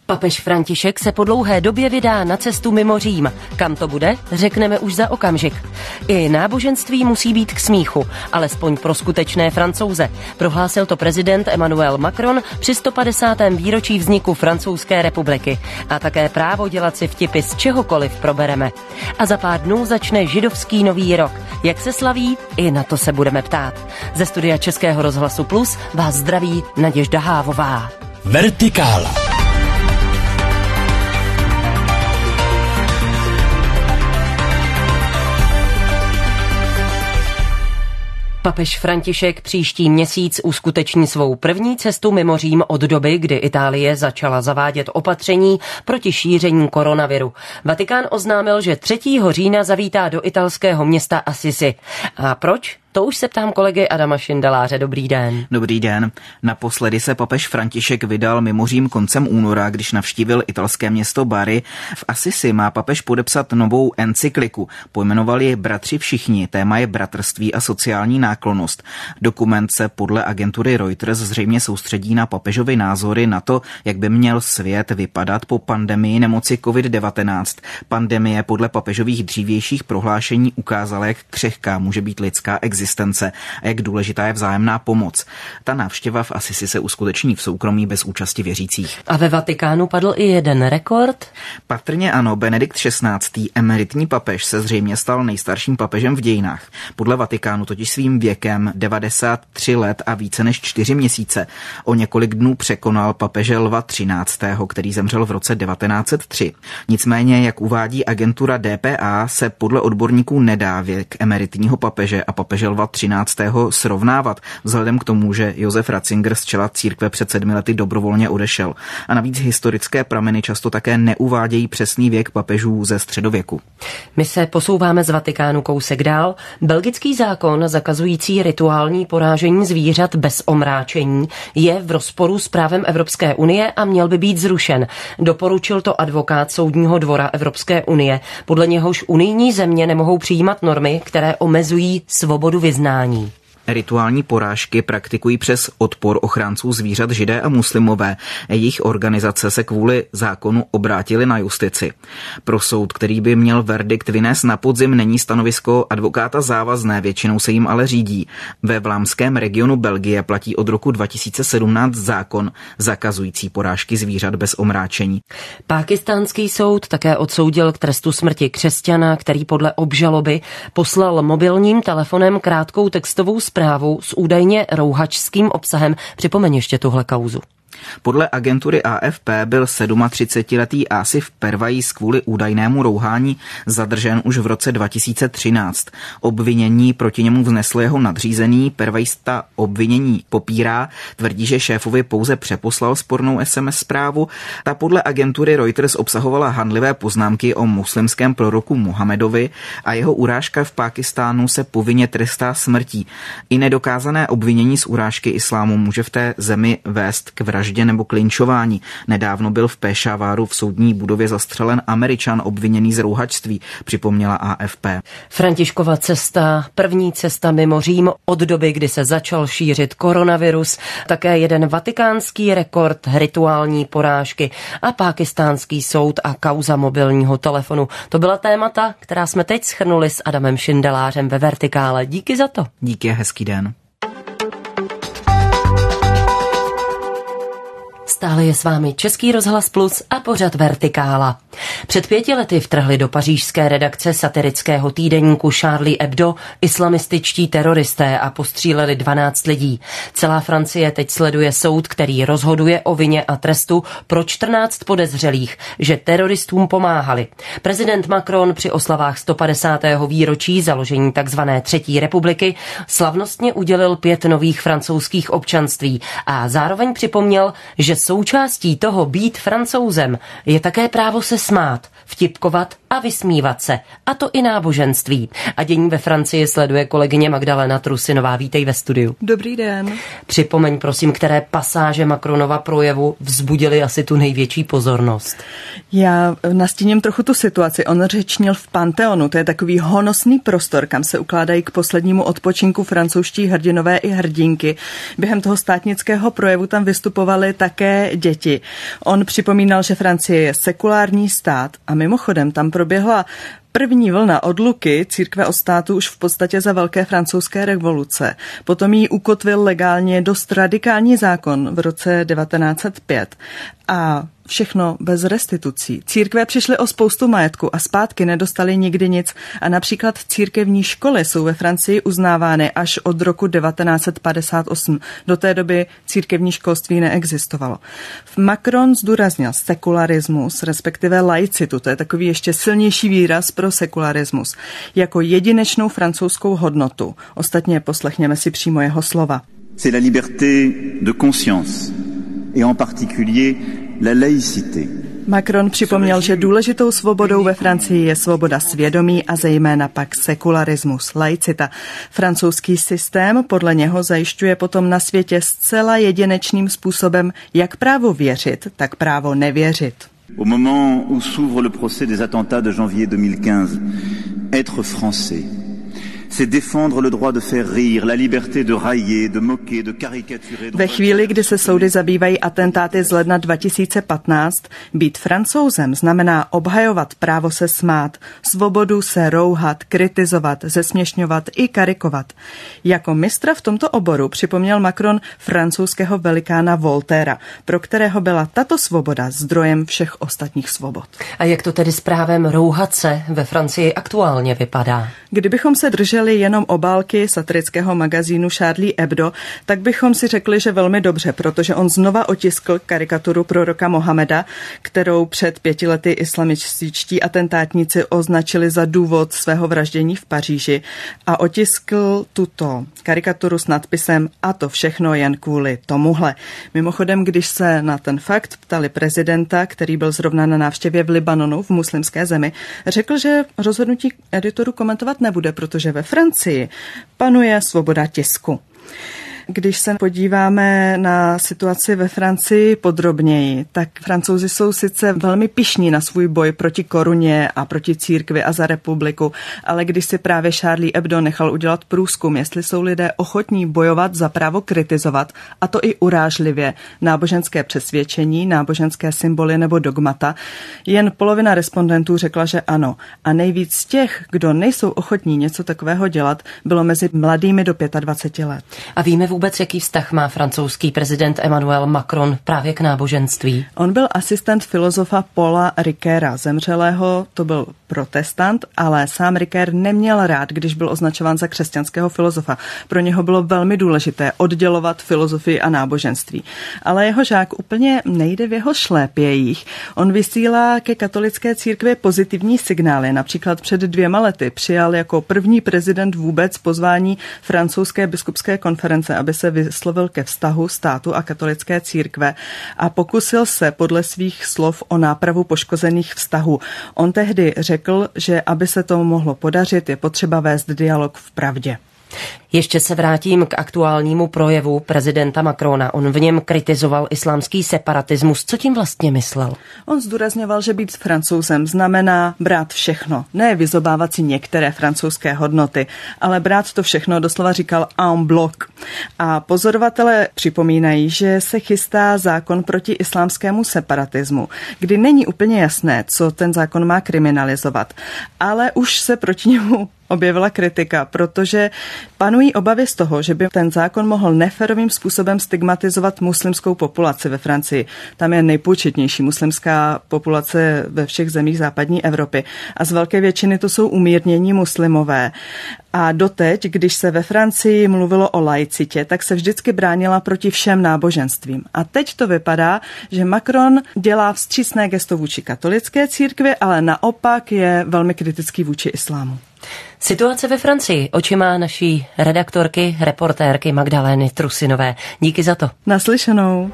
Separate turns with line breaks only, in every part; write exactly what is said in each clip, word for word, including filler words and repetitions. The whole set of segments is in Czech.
Papež František se po dlouhé době vydá na cestu mimo Řím. Kam to bude, řekneme už za okamžik. I náboženství musí být k smíchu, alespoň pro skutečné Francouze. Prohlásil to prezident Emmanuel Macron při sto padesátém výročí vzniku Francouzské republiky. A také právo dělat si vtipy z čehokoliv probereme. A za pár dnů začne židovský nový rok. Jak se slaví, i na to se budeme ptát. Ze studia Českého rozhlasu Plus vás zdraví Naděžda Hávová.
Vertikála.
Papež František příští měsíc uskuteční svou první cestu mimo Řím od doby, kdy Itálie začala zavádět opatření proti šíření koronaviru. Vatikán oznámil, že třetího října zavítá do italského města Assisi. A proč? To už se ptám kolegy Adama Šindeláře. Dobrý den.
Dobrý den. Naposledy se papež František vydal mimo Řím koncem února, když navštívil italské město Bari. V Assisi má papež podepsat novou encykliku. Pojmenoval ji Bratři všichni. Téma je bratrství a sociální náklonnost. Dokument se podle agentury Reuters zřejmě soustředí na papežovy názory na to, jak by měl svět vypadat po pandemii nemoci covid devatenáct. Pandemie podle papežových dřívějších prohlášení ukázala, jak křehká může být lidská existence. existence a jak důležitá je vzájemná pomoc. Ta návštěva v Assisi se uskuteční v soukromí bez účasti věřících.
A ve Vatikánu padl i jeden rekord?
Patrně ano, Benedikt šestnáctý, emeritní papež, se zřejmě stal nejstarším papežem v dějinách. Podle Vatikánu totiž svým věkem devadesát tři let a více než čtyři měsíce o několik dnů překonal papeže Lva třináctého, který zemřel v roce devatenáct set tři. Nicméně, jak uvádí agentura D P A, se podle odborníků nedá věk emeritního papeže a papeže Lva třináctého srovnávat, vzhledem k tomu, že Josef Ratzinger z čela církve před sedmi lety dobrovolně odešel. A navíc historické prameny často také neuvádějí přesný věk papežů ze středověku.
My se posouváme z Vatikánu kousek dál. Belgický zákon zakazující rituální porážení zvířat bez omráčení je v rozporu s právem Evropské unie a měl by být zrušen. Doporučil to advokát Soudního dvora Evropské unie. Podle něhož unijní země nemohou přijímat normy, které omezují svobodu vyznání.
Rituální porážky praktikují přes odpor ochránců zvířat Židé a muslimové. Jejich organizace se kvůli zákonu obrátily na justici. Pro soud, který by měl verdikt vynést na podzim, není stanovisko advokáta závazné, většinou se jim ale řídí. Ve vlámském regionu Belgie platí od roku dva tisíce sedmnáct zákon zakazující porážky zvířat bez omráčení.
Pákistánský soud také odsoudil k trestu smrti křesťana, který podle obžaloby poslal mobilním telefonem krátkou textovou zprávu s údajně rouhačským obsahem. Připomeň ještě tuhle kauzu.
Podle agentury A F P byl třicetisedmiletý Asif Pervaiz kvůli údajnému rouhání zadržen už v roce dva tisíce třináct. Obvinění proti němu vznesl jeho nadřízený. Pervaiz ta obvinění popírá, tvrdí, že šéfovi pouze přeposlal spornou S M S zprávu. Ta podle agentury Reuters obsahovala hanlivé poznámky o muslimském proroku Muhammedovi a jeho urážka v Pákistánu se povinně trestá smrtí. I nedokázané obvinění z urážky islámu může v té zemi vést k vraždě nebo klinčování. Nedávno byl v Péšaváru v soudní budově zastřelen Američan obviněný z rouhačství, připomněla A F P.
Františkova cesta, první cesta mimo Řím od doby, kdy se začal šířit koronavirus, také jeden vatikánský rekord, rituální porážky a pákistánský soud a kauza mobilního telefonu. To byla témata, která jsme teď shrnuli s Adamem Šindelářem ve Vertikále. Díky za to.
Díky, hezký den.
Stále je s vámi Český rozhlas Plus a pořad Vertikála. Před pěti lety vtrhli do pařížské redakce satirického týdeníku Charlie Hebdo islamističtí teroristé a postříleli dvanáct lidí. Celá Francie teď sleduje soud, který rozhoduje o vině a trestu pro čtrnáct podezřelých, že teroristům pomáhali. Prezident Macron při oslavách sto padesátého výročí založení tzv. Třetí republiky slavnostně udělil pět nových francouzských občanství a zároveň připomněl, že součástí toho být Francouzem je také právo se smát, vtipkovat a vysmívat se, a to i náboženství. A dění ve Francii sleduje kolegyně Magdalena Trusinová. Vítej ve studiu.
Dobrý den.
Připomeň prosím, které pasáže Macronova projevu vzbudily asi tu největší pozornost.
Já nastíním trochu tu situaci. On řečnil v Panteonu, to je takový honosný prostor, kam se ukládají k poslednímu odpočinku francouzští hrdinové i hrdinky. Během toho státnického projevu tam vystupovali také své děti. On připomínal, že Francie je sekulární stát a mimochodem tam proběhla první vlna odluky církve od státu už v podstatě za Velké francouzské revoluce. Potom jí ukotvil legálně dost radikální zákon v roce devatenáct set pět. A všechno bez restitucí. Církve přišly o spoustu majetku a zpátky nedostali nikdy nic a například církevní školy jsou ve Francii uznávány až od roku devatenáct set padesát osm. Do té doby církevní školství neexistovalo. Macron zdůraznil sekularismus, respektive laicitu, to je takový ještě silnější výraz pro sekularismus, jako jedinečnou francouzskou hodnotu. Ostatně poslechněme si přímo jeho slova.
C'est la liberté de conscience et en particulier la laïcité.
Macron připomněl, že důležitou svobodou ve Francii je svoboda svědomí a zejména pak sekularismus, laicita. Francouzský systém podle něho zajišťuje potom na světě zcela jedinečným způsobem jak právo věřit, tak právo nevěřit.
Au moment où s'ouvre le procès des attentats de janvier deux mille quinze, être français, c'est défendre le droit de faire rire, la liberté de railler, de moquer, de caricaturer.
Ve chvíli, kdy se soudy zabývají atentáty z ledna dva tisíce patnáct, být Francouzem znamená obhajovat právo se smát, svobodu se rouhat, kritizovat, zesměšňovat i karikovat. Jako mistra v tomto oboru připomněl Macron francouzského velikána Voltaira, pro kterého byla tato svoboda zdrojem všech ostatních svobod.
A jak to tedy s právem rouhat se ve Francii aktuálně vypadá?
Kdybychom se drželi jenom obálky satirického magazínu Charlie Hebdo, tak bychom si řekli, že velmi dobře, protože on znova otiskl karikaturu proroka Mohameda, kterou před pěti lety islamističtí atentátníci označili za důvod svého vraždění v Paříži a otiskl tuto karikaturu s nadpisem a to všechno jen kvůli tomuhle. Mimochodem, když se na ten fakt ptali prezidenta, který byl zrovna na návštěvě v Libanonu v muslimské zemi, řekl, že rozhodnutí editoru komentovat nebude, protože ve Francii panuje svoboda tisku. Když se podíváme na situaci ve Francii podrobněji, tak Francouzi jsou sice velmi pyšní na svůj boj proti koruně a proti církvi a za republiku, ale když si právě Charlie Hebdo nechal udělat průzkum, jestli jsou lidé ochotní bojovat za právo kritizovat, a to i urážlivě, náboženské přesvědčení, náboženské symboly nebo dogmata, jen polovina respondentů řekla, že ano. A nejvíc z těch, kdo nejsou ochotní něco takového dělat, bylo mezi mladými do dvaceti pěti let.
A víme vůbec, jaký vztah má francouzský prezident Emmanuel Macron právě k náboženství?
On byl asistent filozofa Paula Ricoeura, zemřelého, to byl protestant, ale sám Ricoeur neměl rád, když byl označován za křesťanského filozofa. Pro něho bylo velmi důležité oddělovat filozofii a náboženství. Ale jeho žák úplně nejde v jeho šlépějích. On vysílá ke katolické církvi pozitivní signály. Například před dvěma lety přijal jako první prezident vůbec pozvání francouzské biskupské konference, aby se vyslovil ke vztahu státu a katolické církve a pokusil se podle svých slov o nápravu poškozených vztahů. On tehdy řekl, že aby se to mohlo podařit, je potřeba vést dialog v pravdě.
Ještě se vrátím k aktuálnímu projevu prezidenta Macrona. On v něm kritizoval islámský separatismus. Co tím vlastně myslel?
On zdůrazňoval, že být Francouzem znamená brát všechno. Ne vyzobávat si některé francouzské hodnoty, ale brát to všechno, doslova říkal en bloc. A pozorovatelé připomínají, že se chystá zákon proti islámskému separatismu, kdy není úplně jasné, co ten zákon má kriminalizovat. Ale už se proti němu objevila kritika, protože panují obavy z toho, že by ten zákon mohl neférovým způsobem stigmatizovat muslimskou populaci ve Francii. Tam je nejpočetnější muslimská populace ve všech zemích západní Evropy a z velké většiny to jsou umírnění muslimové. A doteď, když se ve Francii mluvilo o laicitě, tak se vždycky bránila proti všem náboženstvím. A teď to vypadá, že Macron dělá vstřícné gesto vůči katolické církvi, ale naopak je velmi kritický vůči islámu.
Situace ve Francii očima naší redaktorky, reportérky Magdalény Trusinové. Díky za to.
Naslyšenou.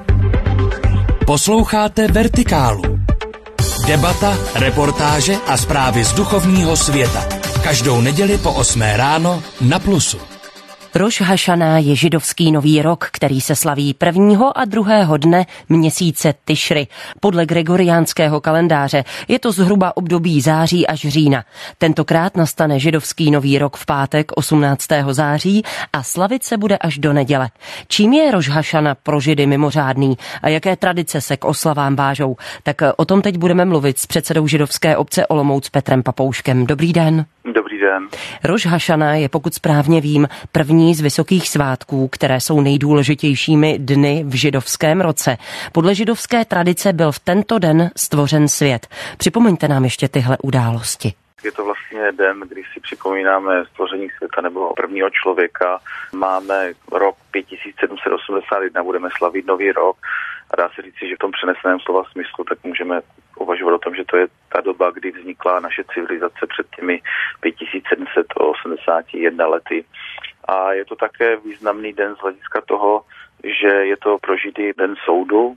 Posloucháte Vertikálu. Debata, reportáže a zprávy z duchovního světa. Každou neděli po osmé ráno na Plusu.
Roš Hašaná je židovský nový rok, který se slaví prvního a druhého dne měsíce Tišri. Podle gregoriánského kalendáře je to zhruba období září až října. Tentokrát nastane židovský nový rok v pátek osmnáctého září a slavit se bude až do neděle. Čím je Roš Hašana pro Židy mimořádný a jaké tradice se k oslavám vážou? Tak o tom teď budeme mluvit s předsedou židovské obce Olomouc Petrem Papouškem. Dobrý den.
Dobrý den.
Roš Hašana je, pokud správně vím, první z vysokých svátků, které jsou nejdůležitějšími dny v židovském roce. Podle židovské tradice byl v tento den stvořen svět. Připomeňte nám ještě tyhle události.
Je to vlastně den, kdy si připomínáme stvoření světa nebo prvního člověka. Máme rok pět tisíc sedm set osmdesát jedna, budeme slavit nový rok. A dá se říci, že v tom přeneseném slova smyslu tak můžeme uvažovat o tom, že to je ta doba, kdy vznikla naše civilizace před těmi pět tisíc sedm set osmdesát jedna lety. A je to také významný den z hlediska toho, že je to pro Židy den soudu.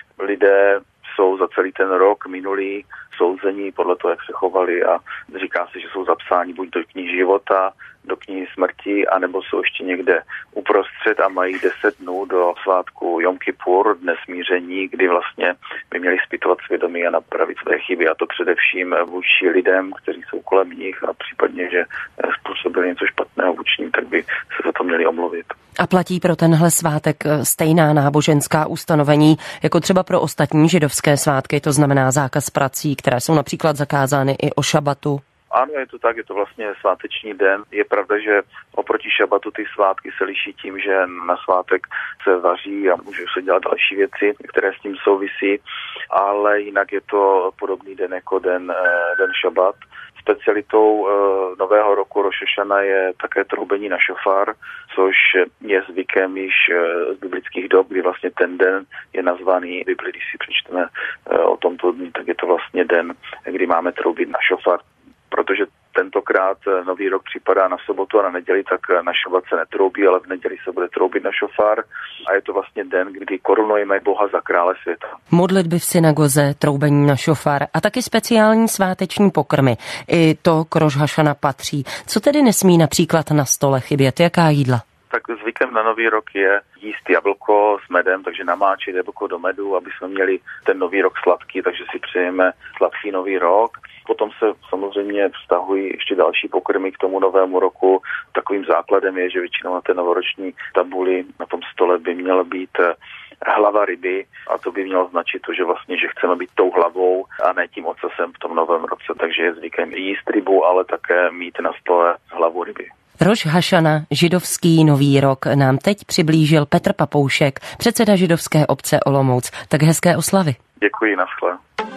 Lidé jsou za celý ten rok minulý souzení podle toho, jak se chovali, a říká se, že jsou zapsáni buď do knihy života, do knihy smrti, anebo jsou ještě někde uprostřed a mají deset dnů do svátku Jom Kipur, dne smíření, kdy vlastně by měli zpytovat svědomí a napravit své chyby, a to především vůči lidem, kteří jsou kolem nich, a případně, že způsobili něco špatného vůči nim, tak by se za to měli omluvit.
A platí pro tenhle svátek stejná náboženská ustanovení jako třeba pro ostatní židovské svátky, to znamená zákaz prací, které jsou například zakázány i o šabatu?
Ano, je to tak, je to vlastně sváteční den. Je pravda, že oproti šabatu ty svátky se liší tím, že na svátek se vaří a můžou se dělat další věci, které s tím souvisí, ale jinak je to podobný den jako den, den šabat. Specialitou e, nového roku Roš Hašana je také troubení na šofár, což je zvykem již e, z biblických dob, kdy vlastně ten den je nazvaný v Bibli. Když si přečteme e, o tomto dní, tak je to vlastně den, kdy máme troubit na šofár. Protože tentokrát nový rok připadá na sobotu a na neděli, tak na šabat se netroubí, ale v neděli se bude troubit na šofár, a je to vlastně den, kdy korunujeme Boha za krále světa.
Modlitby v synagoze, troubení na šofár a taky speciální sváteční pokrmy. I to k Roš Hašana patří. Co tedy nesmí například na stole chybět? Jaká jídla?
Tak zvykem na nový rok je jíst jablko s medem, takže namáčet jablko do medu, aby jsme měli ten nový rok sladký, takže si přejeme sladký nový rok. Potom se samozřejmě vztahují ještě další pokrmy k tomu novému roku. Takovým základem je, že většinou na té novoroční tabuli na tom stole by měla být hlava ryby, a to by mělo značit to, že vlastně, že chceme být tou hlavou a ne tím ocasem v tom novém roce. Takže je zvykem jíst rybu, ale také mít na stole hlavu ryby.
Roš Hašana, židovský nový rok, nám teď přiblížil Petr Papoušek, předseda židovské obce Olomouc. Tak hezké oslavy.
Děkuji, naschle.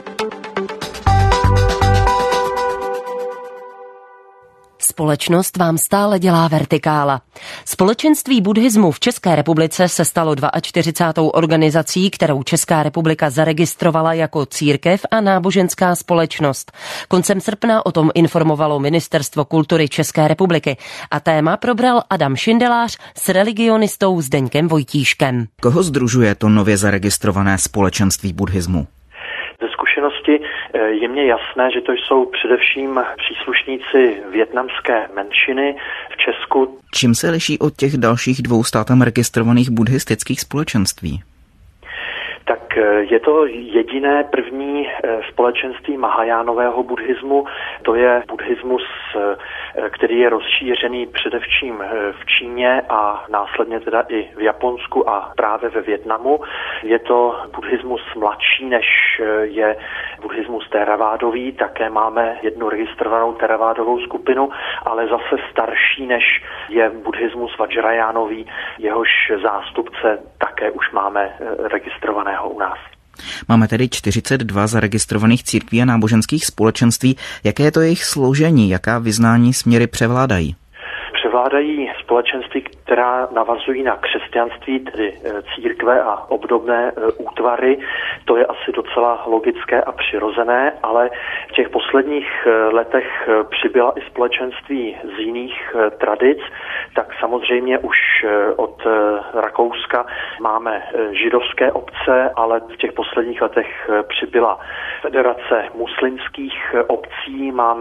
Společnost vám stále dělá Vertikála. Společenství buddhismu v České republice se stalo čtyřicátou druhou organizací, kterou Česká republika zaregistrovala jako církev a náboženská společnost. Koncem srpna o tom informovalo Ministerstvo kultury České republiky a téma probral Adam Šindelář s religionistou Zdeňkem Vojtíškem.
Koho sdružuje to nově zaregistrované společenství buddhismu?
Ze zkušenosti je mně jasné, že to jsou především příslušníci vietnamské menšiny v Česku.
Čím se liší od těch dalších dvou státem registrovaných buddhistických společenství?
Tak je to jediné první společenství mahajánového buddhismu. To je buddhismus, který je rozšířený především v Číně a následně teda i v Japonsku a právě ve Vietnamu. Je to buddhismus mladší, než je buddhismus theravádový. Také máme jednu registrovanou theravádovou skupinu, ale zase starší, než je buddhismus vajrajánový. Jehož zástupce také už máme registrovaného u nás.
Máme tedy čtyřicet dva zaregistrovaných církví a náboženských společenství. Jaké je to jejich složení? Jaká vyznání směry převládají?
Převládají společenství, která navazují na křesťanství, tedy církve a obdobné útvary. To je asi docela logické a přirozené, ale v těch posledních letech přibyla i společenství z jiných tradic, tak samozřejmě už od Rakouska máme židovské obce, ale v těch posledních letech přibyla Federace muslimských obcí, máme tři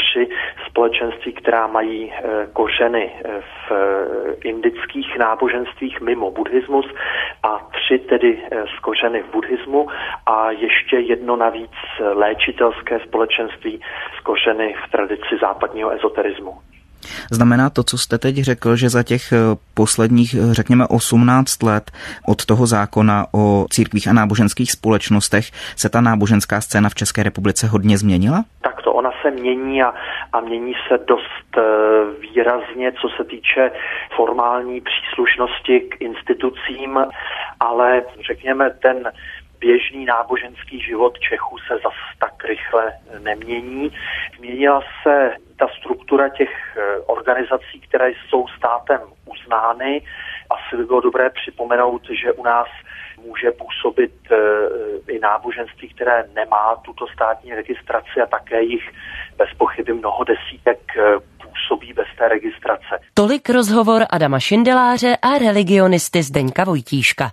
tři společenství, která mají kořeny v indických náboženstvích mimo buddhismus a tři tedy z kořeny v buddhismu a ještě jedno navíc léčitelské společenství z kořeny v tradici západního ezoterismu.
Znamená to, co jste teď řekl, že za těch posledních, řekněme, osmnáct let od toho zákona o církvích a náboženských společnostech se ta náboženská scéna v České republice hodně změnila?
Tak to ona se mění a, a mění se dost výrazně, co se týče formální příslušnosti k institucím, ale řekněme ten běžný náboženský život Čechů se zas tak rychle nemění. Změnila se ta struktura těch organizací, které jsou státem uznány. Asi by bylo dobré připomenout, že u nás může působit i náboženství, které nemá tuto státní registraci a také jich bez pochyby mnoho desítek působí bez té registrace.
Tolik rozhovor Adama Šindeláře a religionisty Zdeňka Vojtíška.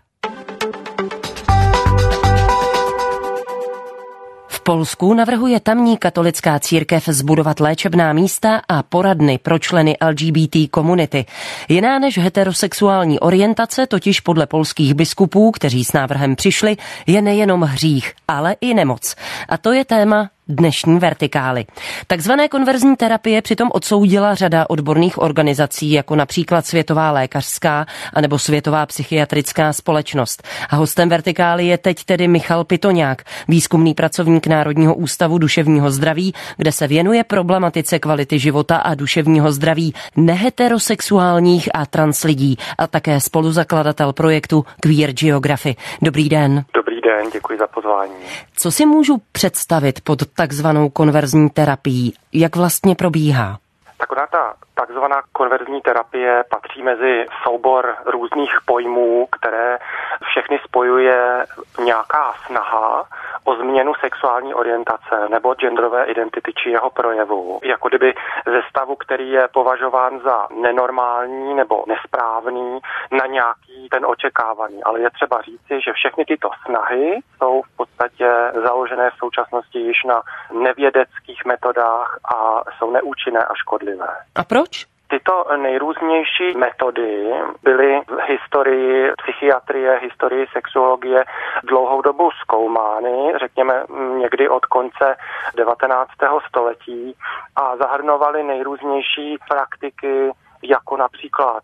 V Polsku navrhuje tamní katolická církev zbudovat léčebná místa a poradny pro členy L G B T komunity. Jiná než heterosexuální orientace totiž podle polských biskupů, kteří s návrhem přišli, je nejenom hřích, ale i nemoc. A to je téma dnešní Vertikály. Takzvané konverzní terapie přitom odsoudila řada odborných organizací, jako například Světová lékařská anebo Světová psychiatrická společnost. A hostem Vertikály je teď tedy Michal Pitoňák, výzkumný pracovník Národního ústavu duševního zdraví, kde se věnuje problematice kvality života a duševního zdraví neheterosexuálních a trans lidí a také spoluzakladatel projektu Queer Geography. Dobrý den.
Dobrý den, děkuji za pozvání.
Co si můžu představit pod takzvanou konverzní terapií? Jak vlastně probíhá?
Tak ona ta takzvaná konverzní terapie patří mezi soubor různých pojmů, které všechny spojuje nějaká snaha o změnu sexuální orientace nebo genderové identity či jeho projevu. Jako kdyby ze stavu, který je považován za nenormální nebo nesprávný, na nějaký ten očekávaný. Ale je třeba říci, že všechny tyto snahy jsou v podstatě založené v současnosti již na nevědeckých metodách a jsou neúčinné a škodlivé.
A proč?
Tyto nejrůznější metody byly v historii psychiatrie, historii sexuologie dlouhou dobu zkoumány, řekněme někdy od konce devatenáctého století a zahrnovaly nejrůznější praktiky, jako například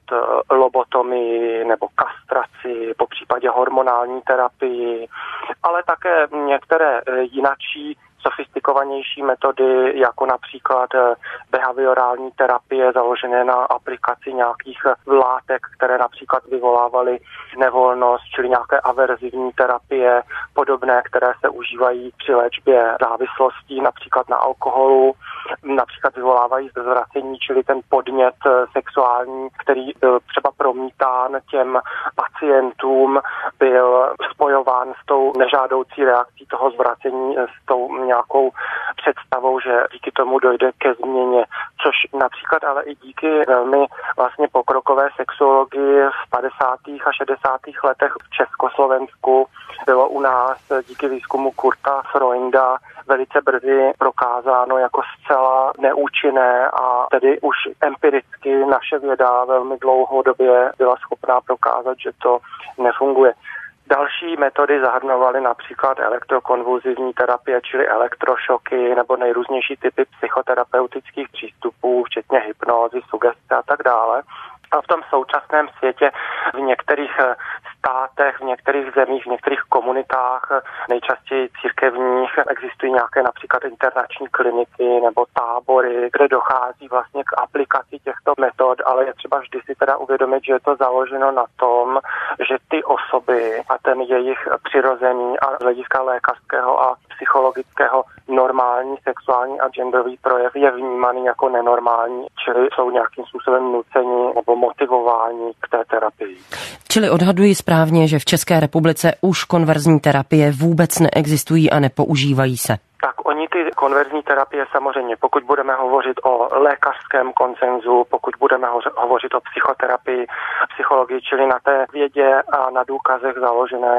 lobotomii nebo kastraci, po případě hormonální terapii, ale také některé jinačí sofistikovanější metody, jako například behaviorální terapie založené na aplikaci nějakých látek, které například vyvolávaly nevolnost, čili nějaké averzivní terapie, podobné, které se užívají při léčbě závislostí, například na alkoholu, například vyvolávají zvracení, čili ten podnět sexuální, který byl třeba promítán těm pacientům, byl spojován s tou nežádoucí reakcí toho zvracení, s tou nějakou představou, že díky tomu dojde ke změně, což například ale i díky velmi vlastně pokrokové sexuologii v padesátých a šedesátých letech v Československu bylo u nás díky výzkumu Kurta Freunda velice brzy prokázáno jako zcela neúčinné a tedy už empiricky naše věda velmi dlouhodobě byla schopná prokázat, že to nefunguje. Další metody zahrnovaly například elektrokonvulzivní terapie, čili elektrošoky nebo nejrůznější typy psychoterapeutických přístupů, včetně hypnózy, sugestce a tak dále. A v tom současném světě v některých státech, v některých zemích, v některých komunitách, nejčastěji církevních, existují nějaké například internační kliniky nebo tábory, kde dochází vlastně k aplikaci těchto metod, ale je třeba vždy si teda uvědomit, že je to založeno na tom, že ty osoby a ten jejich přirozený a z hlediska lékařského a psychologického normální sexuální a genderový projev je vnímaný jako nenormální, čili jsou nějakým způsobem nuceni nebo motivováni k té terapii.
Čili odhaduji správně, že v České republice už konverzní terapie vůbec neexistují a nepoužívají se.
Tak oni ty konverzní terapie samozřejmě, pokud budeme hovořit o lékařském konsenzu, pokud budeme hovořit o psychoterapii, psychologii, čili na té vědě a na důkazech založené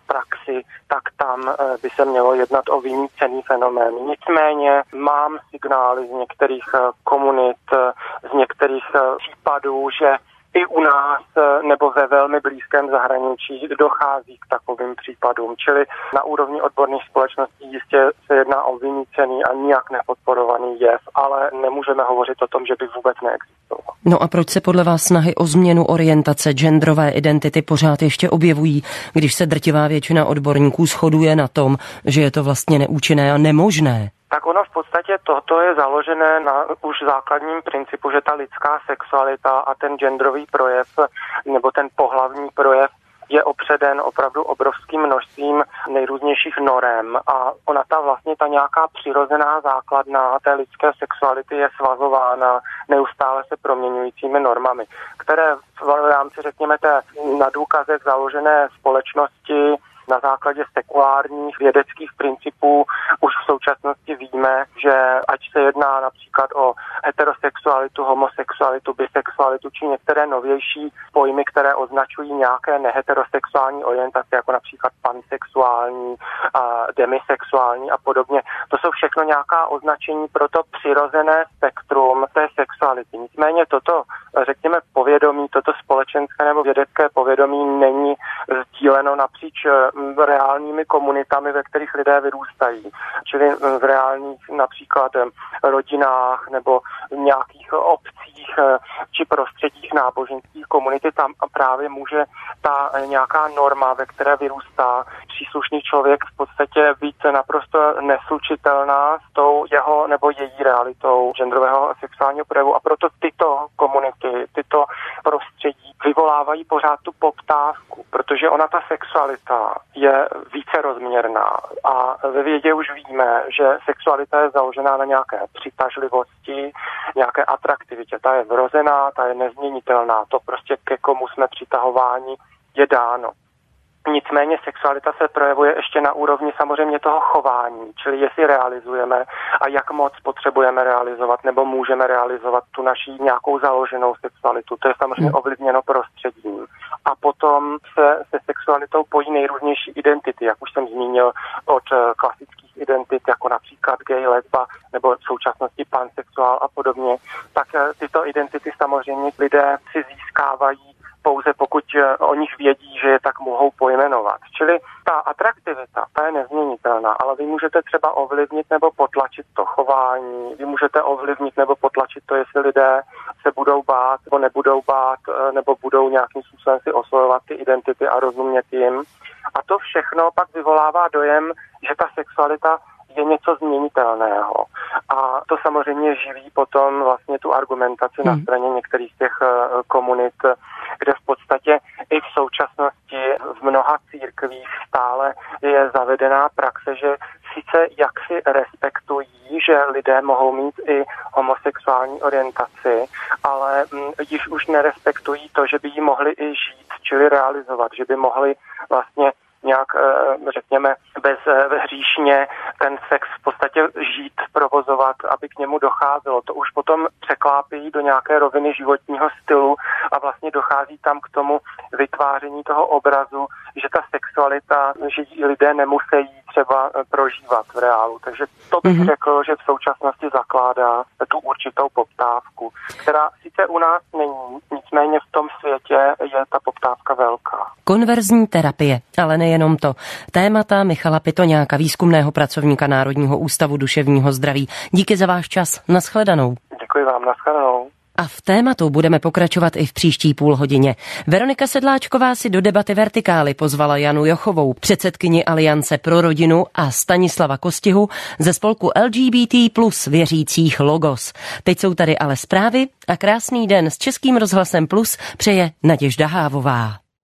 praxi, tak tam by se mělo jednat o vymýcený fenomén. Nicméně mám signály z některých komunit, z některých případů, že i u nás nebo ve velmi blízkém zahraničí dochází k takovým případům. Čili na úrovni odborných společností jistě se jedná o vymýcený a nijak nepodporovaný jev, ale nemůžeme hovořit o tom, že by vůbec neexistoval.
No a proč se podle vás snahy o změnu orientace genderové identity pořád ještě objevují, když se drtivá většina odborníků shoduje na tom, že je to vlastně neúčinné a nemožné?
Tak ono v podstatě toto je založené na už základním principu, že ta lidská sexualita a ten genderový projev nebo ten pohlavní projev je opředen opravdu obrovským množstvím nejrůznějších norem a ona ta vlastně ta nějaká přirozená základna té lidské sexuality je svazována neustále se proměňujícími normami, které v rámci, řekněme, té na důkazech založené společnosti na základě sekulárních vědeckých principů už v současnosti víme, že ať se jedná například o heterosexualitu, homosexualitu, bisexualitu či některé novější pojmy, které označují nějaké neheterosexuální orientace, jako například pansexuální, demisexuální a podobně. To jsou všechno nějaká označení pro to přirozené spektrum té sexuality. Nicméně toto, řekněme, povědomí, toto společenské nebo vědecké povědomí není sdíleno napříč reálními komunitami, ve kterých lidé vyrůstají. Čili v reálných například rodinách nebo v nějakých obcích či prostředích náboženských komunity, tam právě může ta nějaká norma, ve které vyrůstá příslušný člověk, v podstatě být naprosto neslučitelná s tou jeho nebo její realitou genderového a sexuálního projevu. A proto tyto komunity, tyto prostředí vyvolávají pořád tu poptávku, protože ona ta sexualita je více rozměrná a ve vědě už víme, že sexualita je založená na nějaké přitažlivosti, nějaké atraktivitě. Ta je vrozená, ta je nezměnitelná, to prostě ke komu jsme přitahováni je dáno. Nicméně sexualita se projevuje ještě na úrovni samozřejmě toho chování, čili jestli realizujeme a jak moc potřebujeme realizovat nebo můžeme realizovat tu naši nějakou založenou sexualitu. To je samozřejmě ovlivněno prostředím. A potom se, se sexualitou pojí nejrůznější identity, jak už jsem zmínil, od klasických identit, jako například gay, lesba nebo v současnosti pansexuál a podobně. Tak tyto identity samozřejmě lidé si získávají pouze pokud o nich vědí, že je tak mohou pojmenovat. Čili ta atraktivita, ta je nezměnitelná, ale vy můžete třeba ovlivnit nebo potlačit to chování, vy můžete ovlivnit nebo potlačit to, jestli lidé se budou bát nebo nebudou bát, nebo budou nějakým způsobem si osvojovat ty identity a rozumět jim. A to všechno pak vyvolává dojem, že ta sexualita je něco změnitelného. A to samozřejmě živí potom vlastně tu argumentaci hmm. na straně některých z těch komunit, kde v podstatě i v současnosti v mnoha církvích stále je zavedená praxe, že sice jaksi respektují, že lidé mohou mít i homosexuální orientaci, ale m, již už nerespektují to, že by ji mohli i žít, čili realizovat, že by mohli vlastně nějak, řekněme, bezhříšně ten sex v podstatě žít, provozovat, aby k němu docházelo. To už potom překlápí do nějaké roviny životního stylu a vlastně dochází tam k tomu vytváření toho obrazu, že ta sexualita, že ji lidé nemusí třeba prožívat v reálu. Takže to bych mm-hmm. řekl, že v současnosti zakládá tu určitou poptávku, která sice u nás není, nicméně v tom světě je ta poptávka velká.
Konverzní terapie, ale nejenom to. Témata Michala Pitoňáka, výzkumného pracovníka Národního ústavu duševního zdraví. Díky za váš čas. Nashledanou.
Děkuji vám, nashledanou.
A v tématu budeme pokračovat i v příští půlhodině. Veronika Sedláčková si do debaty Vertikály pozvala Janu Jochovou, předsedkyni Aliance pro rodinu, a Stanislava Kostihu ze spolku L G B T plus věřících Logos. Teď jsou tady ale zprávy a krásný den s Českým rozhlasem Plus přeje Naděžda Hávová.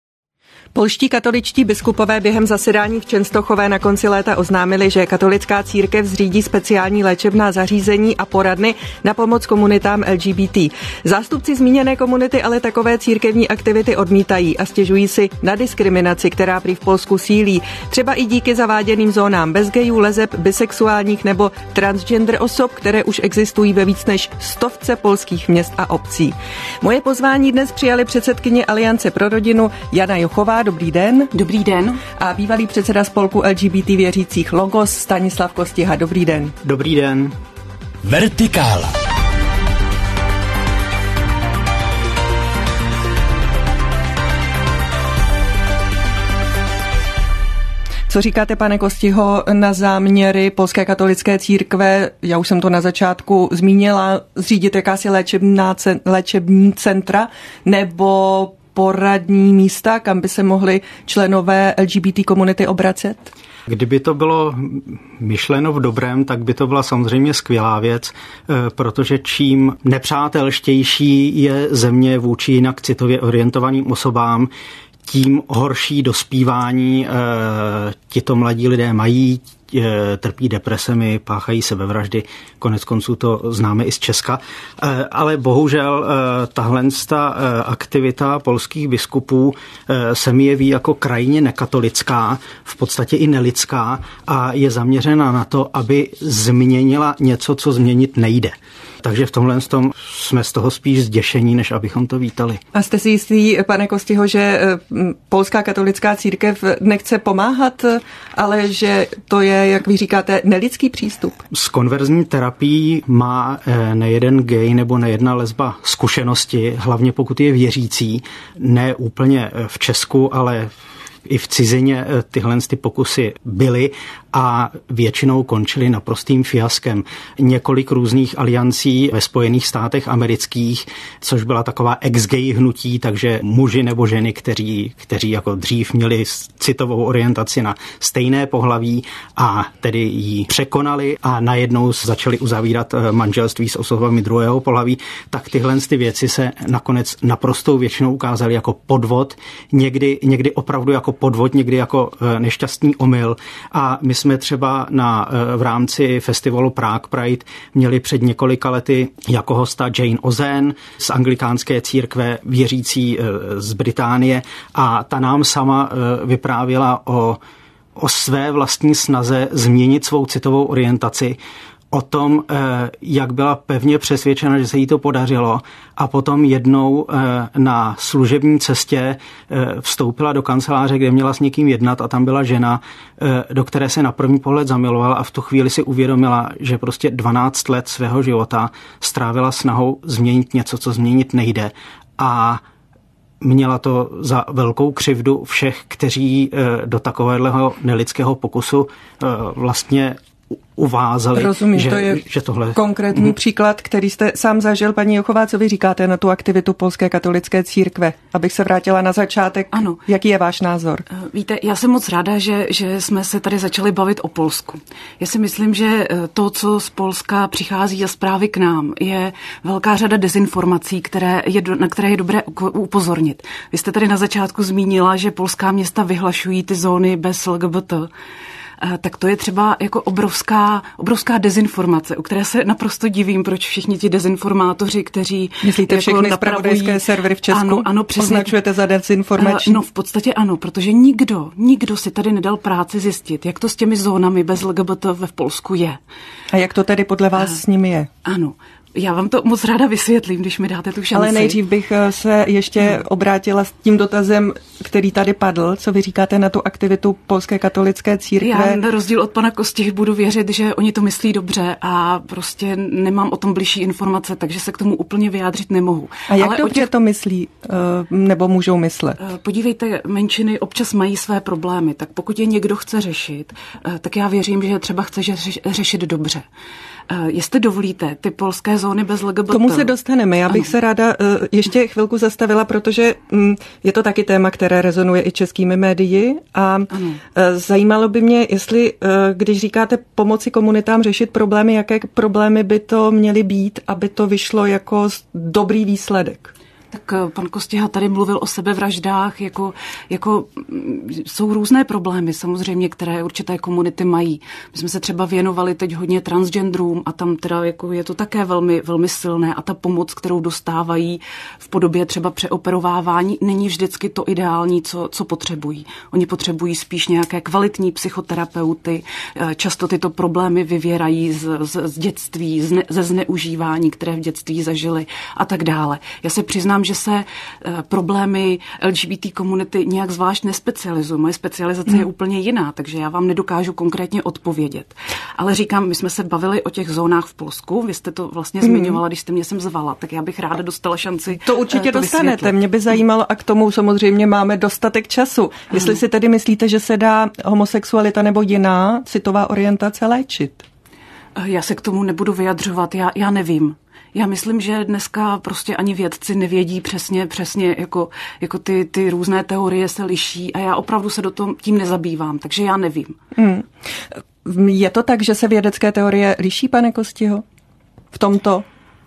Polští katoličtí biskupové během zasedání v Čenstochové na konci léta oznámili, že katolická církev zřídí speciální léčebná zařízení a poradny na pomoc komunitám L G B T. Zástupci zmíněné komunity ale takové církevní aktivity odmítají a stěžují si na diskriminaci, která prý v Polsku sílí. Třeba i díky zaváděným zónám bez gejů, leseb, bisexuálních nebo transgender osob, které už existují ve víc než stovce polských měst a obcí. Moje pozvání dnes přijali předsedkyně Aliance pro rodinu Jana Jochová. dobrý den.
Dobrý den.
A bývalý předseda spolku L G B T věřících Logos Stanislav Kostiha, dobrý den.
Dobrý den.
Vertikála.
Co říkáte, pane Kostiho, na záměry Polské katolické církve, já už jsem to na začátku zmínila, zřídit jakási léčebná, léčební centra nebo poradní místa, kam by se mohli členové L G B T komunity obracet?
Kdyby to bylo myšleno v dobrém, tak by to byla samozřejmě skvělá věc, protože čím nepřátelštější je země vůči jinak citově orientovaným osobám, tím horší dospívání e, tito mladí lidé mají, e, trpí depresemi, páchají sebevraždy, konec konců to známe i z Česka. E, ale bohužel e, tahle ta, e, aktivita polských biskupů e, se mi jeví jako krajně nekatolická, v podstatě i nelidská a je zaměřena na to, aby změnila něco, co změnit nejde. Takže v tomhle tom jsme z toho spíš zděšení, než abychom to vítali.
A jste si jistý, pane Kostiho, že Polská katolická církev nechce pomáhat, ale že to je, jak vy říkáte, nelidský přístup? S
konverzní terapií má nejeden gay nebo nejedna lesba zkušenosti, hlavně pokud je věřící, ne úplně v Česku, ale i v cizině tyhle ty pokusy byly a většinou končily naprostým fiaskem. Několik různých aliancí ve Spojených státech amerických, což byla taková ex-gay hnutí, takže muži nebo ženy, kteří, kteří jako dřív měli citovou orientaci na stejné pohlaví a tedy ji překonali a najednou začali uzavírat manželství s osobami druhého pohlaví, tak tyhle ty věci se nakonec naprostou většinou ukázaly jako podvod, někdy, někdy opravdu jako podvod, někdy jako nešťastný omyl a my jsme třeba na, v rámci festivalu Prague Pride měli před několika lety jako hosta Jane Ozen z anglikánské církve, věřící z Británie a ta nám sama vyprávěla o, o své vlastní snaze změnit svou citovou orientaci, o tom, jak byla pevně přesvědčena, že se jí to podařilo a potom jednou na služební cestě vstoupila do kanceláře, kde měla s někým jednat a tam byla žena, do které se na první pohled zamilovala a v tu chvíli si uvědomila, že prostě dvanáct let svého života strávila snahou změnit něco, co změnit nejde a měla to za velkou křivdu všech, kteří do takového nelidského pokusu vlastně uvázali.
Rozumím,
že,
to je
že tohle...
konkrétní hmm. příklad, který jste sám zažil. Paní Jochová, co vy říkáte na tu aktivitu Polské katolické církve? Abych se vrátila na začátek.
Ano.
Jaký je váš názor?
Víte, já jsem moc ráda, že, že jsme se tady začali bavit o Polsku. Já si myslím, že to, co z Polska přichází a zprávy k nám, je velká řada dezinformací, které je, na které je dobré upozornit. Vy jste tady na začátku zmínila, že polská města vyhlašují ty zóny bez L G B T. Tak to je třeba jako obrovská, obrovská dezinformace, u které se naprosto divím, proč všichni ti dezinformátoři, kteří...
Myslíte
jako
všechny zpravodajské servery v Česku?
Ano, ano, přesně.
Označujete za dezinformační?
No v podstatě ano, protože nikdo, nikdo si tady nedal práci zjistit, jak to s těmi zónami bez L G B T v Polsku je.
A jak to tedy podle vás a, s nimi je?
Ano. Já vám to moc ráda vysvětlím, když mi dáte tu šanci.
Ale nejdřív bych se ještě obrátila s tím dotazem, který tady padl. Co vy říkáte na tu aktivitu Polské katolické církve?
Já na rozdíl od pana Kostih budu věřit, že oni to myslí dobře a prostě nemám o tom bližší informace, takže se k tomu úplně vyjádřit nemohu.
A jak
Ale
dobře těch... to myslí, nebo můžou myslet?
Podívejte, menšiny občas mají své problémy, tak pokud je někdo chce řešit, tak já věřím, že třeba chce řešit dobře. Jestli dovolíte, ty polské zóny bez L G B T...
Tomu se dostaneme. Já bych ano. se ráda ještě chvilku zastavila, protože je to taky téma, které rezonuje i českými médii a ano. zajímalo by mě, jestli, když říkáte pomoci komunitám řešit problémy, jaké problémy by to měly být, aby to vyšlo jako dobrý výsledek.
Tak pan Kostiha tady mluvil o sebevraždách, jako, jako jsou různé problémy samozřejmě, které určité komunity mají. My jsme se třeba věnovali teď hodně transgenderům a tam teda jako je to také velmi, velmi silné a ta pomoc, kterou dostávají v podobě třeba přeoperovávání, není vždycky to ideální, co, co potřebují. Oni potřebují spíš nějaké kvalitní psychoterapeuty, často tyto problémy vyvěrají z, z, z dětství, z ne, ze zneužívání, které v dětství zažili a tak dále. Já se přiznám, že se problémy L G B T komunity nějak zvlášť nespecializují. Moje specializace hmm. je úplně jiná, takže já vám nedokážu konkrétně odpovědět. Ale říkám, my jsme se bavili o těch zónách v Polsku, vy jste to vlastně hmm. zmiňovala, když jste mě sem zvala, tak já bych ráda dostala šanci
to určitě
to
dostanete,
vysvětlit.
Mě by zajímalo a k tomu samozřejmě máme dostatek času. Jestli hmm. si tedy myslíte, že se dá homosexualita nebo jiná citová orientace léčit?
Já se k tomu nebudu vyjadřovat, já, já nevím. Já myslím, že dneska prostě ani vědci nevědí přesně, přesně jako, jako ty, ty různé teorie se liší a já opravdu se do toho tím nezabývám, takže já nevím.
Hmm. Je to tak, že se vědecké teorie liší, pane Kostiho? V tomto?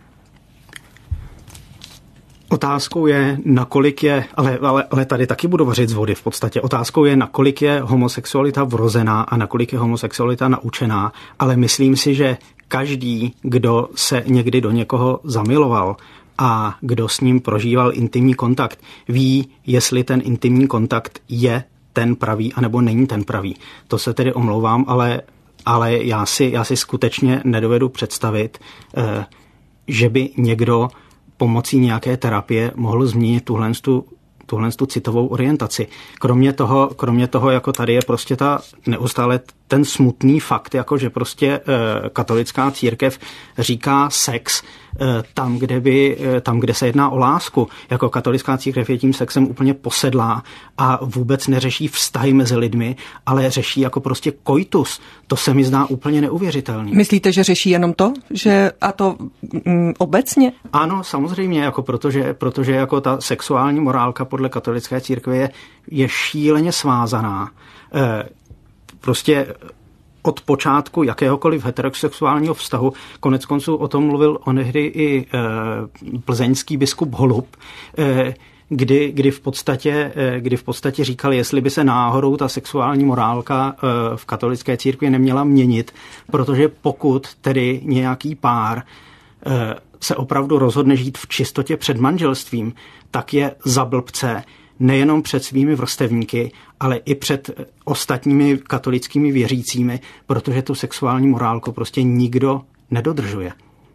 Otázkou je, nakolik je, ale, ale, ale tady taky budu vařit z vody v podstatě. Otázkou je, nakolik je homosexualita vrozená a nakolik je homosexualita naučená, ale myslím si, že každý, kdo se někdy do někoho zamiloval a kdo s ním prožíval intimní kontakt, ví, jestli ten intimní kontakt je ten pravý, anebo není ten pravý. To se tedy omlouvám, ale, ale já, si, já si skutečně nedovedu představit, eh, že by někdo pomocí nějaké terapie mohl změnit tuhle tu, tuhle tu citovou orientaci. Kromě toho, kromě toho, jako tady je prostě ta neustále ten smutný fakt, jako že prostě e, katolická církev říká sex e, tam, kde by, e, tam, kde se jedná o lásku. Jako katolická církev je tím sexem úplně posedlá a vůbec neřeší vztahy mezi lidmi, ale řeší jako prostě koitus. To se mi zdá úplně neuvěřitelný.
Myslíte, že řeší jenom to? Že, a to mm, obecně?
Ano, samozřejmě, jako protože, protože jako ta sexuální morálka podle katolické církve je, je šíleně svázaná. E, Prostě od počátku jakéhokoliv heterosexuálního vztahu, konec konců o tom mluvil onehdy i e, plzeňský biskup Holub, e, kdy, kdy, v podstatě, e, kdy v podstatě říkal, jestli by se náhodou ta sexuální morálka e, v katolické církvi neměla měnit, protože pokud tedy nějaký pár e, se opravdu rozhodne žít v čistotě před manželstvím, tak je za blbce nejenom před svými vrstevníky, ale i před ostatními katolickými věřícími, protože tu sexuální morálku prostě nikdo nedodržuje.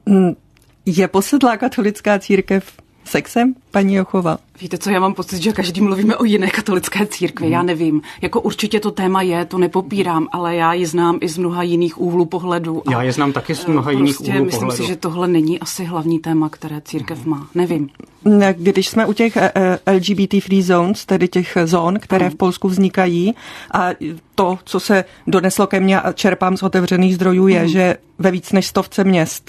Je posedlá katolická církev sexem, paní Jochova?
Víte co, já mám pocit, že každý mluvíme o jiné katolické církvi, já nevím. Jako určitě to téma je, to nepopírám, ale já ji znám i z mnoha jiných úhlů pohledu.
Já je znám taky z mnoha jiných
prostě
úhlů
myslím
pohledu.
si, že tohle není asi hlavní téma, které církev má. Nevím.
Když jsme u těch L G B T free zones, tedy těch zón, které v Polsku vznikají, a to, co se doneslo ke mně a čerpám z otevřených zdrojů, je, mm. že ve víc než stovce měst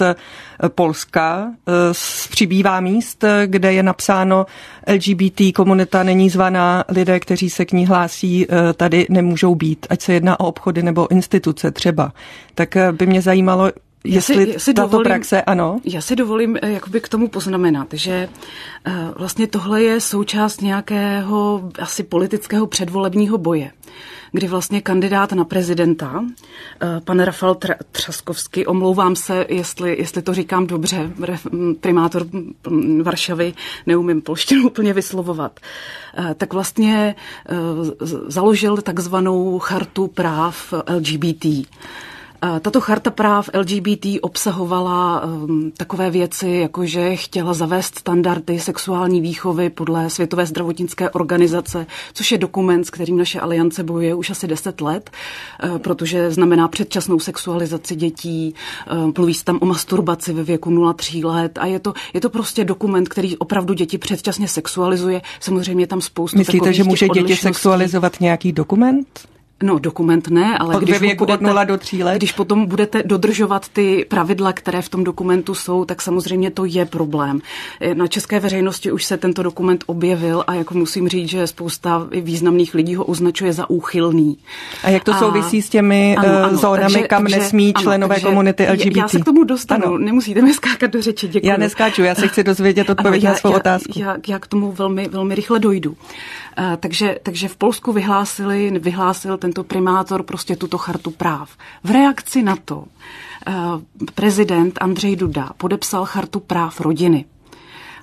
Polska přibývá míst, kde je napsáno L G B T komunita není zvaná, lidé, kteří se k ní hlásí, tady nemůžou být, ať se jedná o obchody nebo instituce třeba. Tak by mě zajímalo, jestli já si, já tato dovolím, praxe, ano.
Já si dovolím jakoby k tomu poznamenat, že uh, vlastně tohle je součást nějakého asi politického předvolebního boje, kdy vlastně kandidát na prezidenta, uh, pan Rafal Třaskovský, omlouvám se, jestli, jestli to říkám dobře, primátor Varšavy, neumím polštinu úplně vyslovovat, uh, tak vlastně uh, založil takzvanou chartu práv L G B T. Tato charta práv L G B T obsahovala um, takové věci, jako že chtěla zavést standardy sexuální výchovy podle Světové zdravotnické organizace, což je dokument, s kterým naše aliance bojuje už asi deset let, uh, protože znamená předčasnou sexualizaci dětí, uh, mluví se tam o masturbaci ve věku nula tří let a je to, je to prostě dokument, který opravdu děti předčasně sexualizuje. Samozřejmě je tam spoustu
Myslíte,
takových
že může děti
odlišností.
Sexualizovat nějaký dokument?
No, dokument ne, ale
od
když,
věku
budete,
od nula do tří let?
Když potom budete dodržovat ty pravidla, které v tom dokumentu jsou, tak samozřejmě to je problém. Na české veřejnosti už se tento dokument objevil a jako musím říct, že spousta významných lidí ho označuje za úchylný.
A jak to a, souvisí s těmi ano, ano, zónami, takže, kam takže, nesmí ano, členové takže, komunity L G B T?
Já se k tomu dostanu, ano. Nemusíte mi skákat do řeči, děkuji.
Já neskáču, já se chci dozvědět odpověď ano, já, na svou
já,
otázku.
Já, já k tomu velmi, velmi rychle dojdu. Uh, takže, takže v Polsku vyhlásili, vyhlásil tento primátor prostě tuto chartu práv. V reakci na to uh, prezident Andřej Duda podepsal chartu práv rodiny.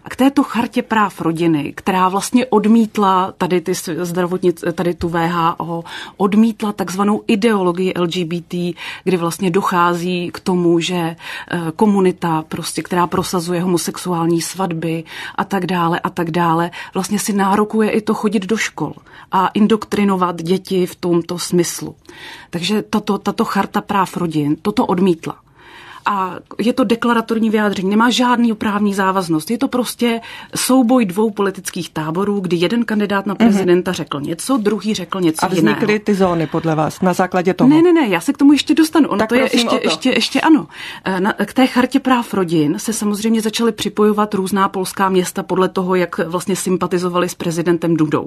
A k této chartě práv rodiny, která vlastně odmítla tady ty zdravotnic, tady tu V H O, odmítla takzvanou ideologii L G B T, kdy vlastně dochází k tomu, že komunita, prostě, která prosazuje homosexuální svatby a tak dále a tak dále, vlastně si nárokuje i to chodit do škol a indoktrinovat děti v tomto smyslu. Takže tato, tato charta práv rodin toto odmítla. A je to deklaratorní vyjádření, nemá žádný právní závaznost. Je to prostě souboj dvou politických táborů, kdy jeden kandidát na prezidenta mm-hmm. řekl něco, druhý řekl něco jiného.
A vznikly ty zóny podle vás na základě toho?
Ne, ne, ne, já se k tomu ještě dostanu. Ono
tak
to je ještě,
to.
ještě, ještě ano. Na, k té chartě práv rodin se samozřejmě začaly připojovat různá polská města podle toho, jak vlastně sympatizovali s prezidentem Dudou.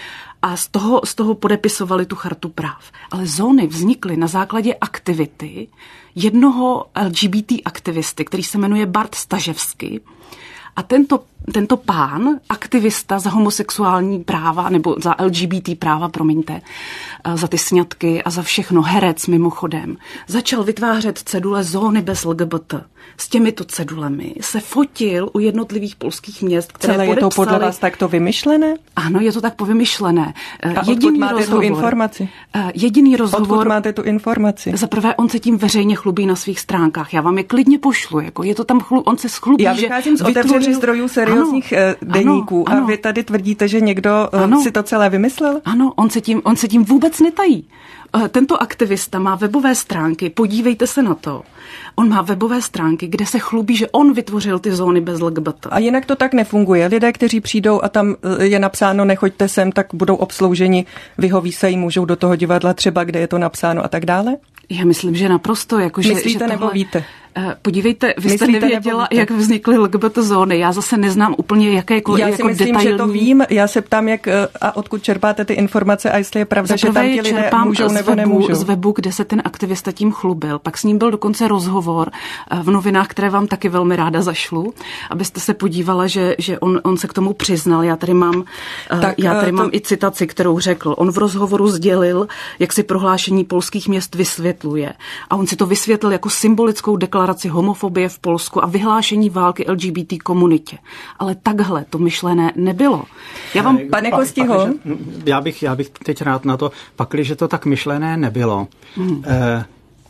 A z toho, z toho podepisovali tu chartu práv. Ale zóny vznikly na základě aktivity jednoho L G B T aktivisty, který se jmenuje Bart Staževsky. A tento, tento pán, aktivista za homosexuální práva, nebo za L G B T práva, promiňte, za ty sňatky a za všechno, herec mimochodem, začal vytvářet cedule zóny bez L G B T. S těmito cedulemi se fotil u jednotlivých polských měst, které
celé
podepsali.
Je to podle vás takto vymyšlené?
Ano, je to tak povymyšlené.
A odkud máte rozhovor, tu informaci?
Jediný rozhovor...
Odkud máte tu informaci?
Za prvé, on se tím veřejně chlubí na svých stránkách. Já vám je klidně pošlu. Jako je to tam chlu, on se schlubí,
Já vycházím z otevřených zdrojů seriózních ano, deníků ano, a vy tady tvrdíte, že někdo ano, si to celé vymyslel?
Ano, on se tím, on se tím vůbec netají. Tento aktivista má webové stránky, podívejte se na to. On má webové stránky, kde se chlubí, že on vytvořil ty zóny bez L G B T.
A jinak to tak nefunguje. Lidé, kteří přijdou a tam je napsáno nechoďte sem, tak budou obslouženi, vyhoví se jim, můžou do toho divadla třeba, kde je to napsáno a tak dále?
Já myslím, že naprosto. Jako,
Myslíte
že, že tohle,
nebo víte?
Podívejte, vy jste Myslíte nevěděla, jak vznikly L G B T zóny. Já zase neznám úplně jakékoliv
jako
detailní...
Já si myslím, že to vím. Já se ptám, jak a odkud čerpáte ty informace a jestli je pravda, že tam ti lidé můžou nebo nemůžou.
Z webu, kde se ten aktivista tím chlubil. Pak s ním byl dokonce rozhovor v novinách, které vám taky velmi ráda zašlu, abyste se podívala, že, že on, on se k tomu přiznal. Já tady mám, tak, já tady to... mám i citaci, kterou řekl. On v rozhovoru sdělil, jak si prohlášení polských měst vysvětluje. A on si to vysvětlil jako symbolickou deklaraci homofobie v Polsku a vyhlášení války L G B T komunitě. Ale takhle to myšlené nebylo. Já vám,
pane Kostiho,
já bych, já bych teď rád na to, pakliže to tak myšlené nebylo. Hmm. Eh,